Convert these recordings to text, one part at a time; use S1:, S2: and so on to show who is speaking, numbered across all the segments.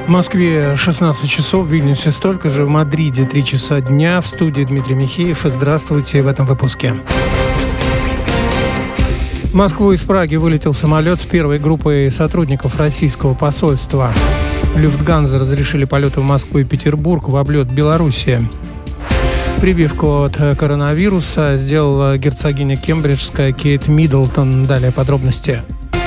S1: В Москве 16 часов, в Вильнюсе столько же, в Мадриде 3 часа дня. В студии Дмитрий Михеев. Здравствуйте в этом выпуске. В Москву из Праги вылетел самолет с первой группой сотрудников российского посольства. Люфтганза разрешили полеты в Москву и Петербург в облет Белоруссии. Прививку от коронавируса сделала герцогиня Кембриджская Кейт Миддлтон. Далее подробности.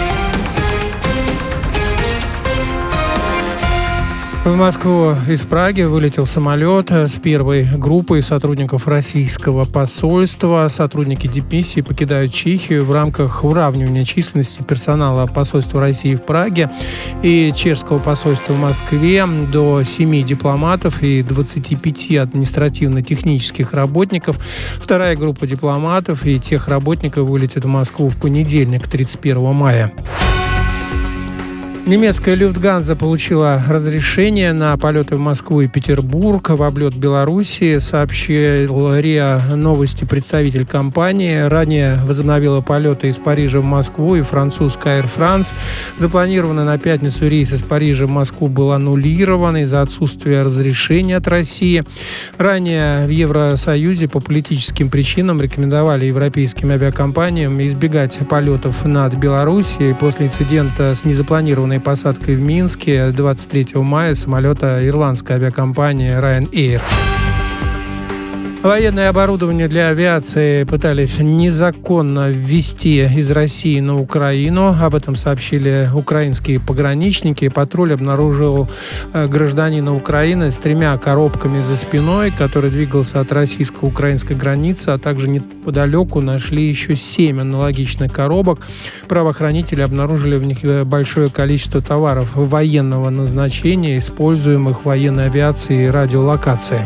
S1: В Москву из Праги вылетел самолет с первой группой сотрудников российского посольства. Сотрудники дипмиссии покидают Чехию в рамках уравнивания численности персонала посольства России в Праге и чешского посольства в Москве до 7 дипломатов и 25 административно-технических работников. Вторая группа дипломатов и тех работников вылетит в Москву в понедельник, 31 мая. Немецкая Люфтганза получила разрешение на полеты в Москву и Петербург в облет Белоруссии, сообщил РИА Новости представитель компании. Ранее возобновила полеты из Парижа в Москву и французская Air France. Запланированный на пятницу рейс из Парижа в Москву был аннулирован из-за отсутствия разрешения от России. Ранее в Евросоюзе по политическим причинам рекомендовали европейским авиакомпаниям избегать полетов над Белоруссией после инцидента с незапланированной посадкой в Минске 23 мая самолета ирландской авиакомпании Ryanair. Военное оборудование для авиации пытались незаконно ввезти из России на Украину. Об этом сообщили украинские пограничники. Патруль обнаружил гражданина Украины с 3 коробками за спиной, который двигался от российско-украинской границы, а также неподалеку нашли еще 7 аналогичных коробок. Правоохранители обнаружили в них большое количество товаров военного назначения, используемых в военной авиации и радиолокации.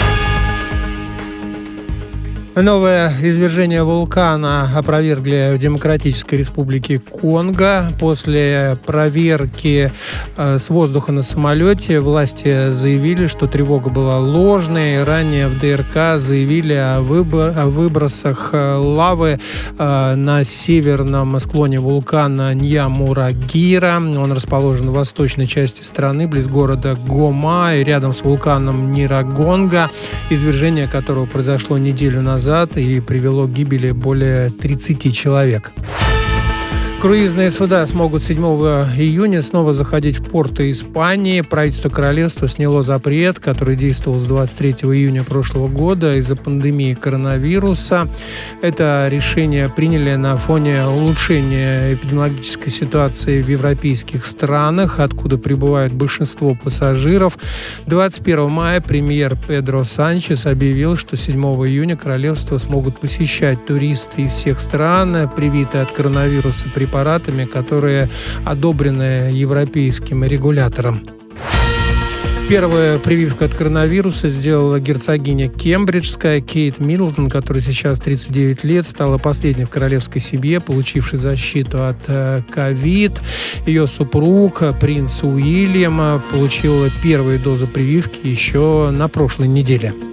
S1: Новое извержение вулкана опровергли в Демократической Республике Конго. После проверки с воздуха на самолете власти заявили, что тревога была ложной. Ранее в ДРК заявили о выбросах лавы на северном склоне вулкана Ньямурагира. Он расположен в восточной части страны, близ города Гома и рядом с вулканом Нирагонга, извержение которого произошло неделю назад и привело к гибели более 30 человек. Круизные суда смогут 7 июня снова заходить в порты Испании. Правительство королевства сняло запрет, который действовал с 23 июня прошлого года из-за пандемии коронавируса. Это решение приняли на фоне улучшения эпидемиологической ситуации в европейских странах, откуда прибывает большинство пассажиров. 21 мая премьер Педро Санчес объявил, что 7 июня королевство смогут посещать туристы из всех стран, привитые от коронавируса препаратами, которые одобрены европейским регулятором. Первая прививка от коронавируса сделала герцогиня Кембриджская Кейт Миддлтон, которой сейчас 39 лет, стала последней в королевской семье, получившей защиту от ковид. Ее супруг, принц Уильям, получил первую дозу прививки еще на прошлой неделе.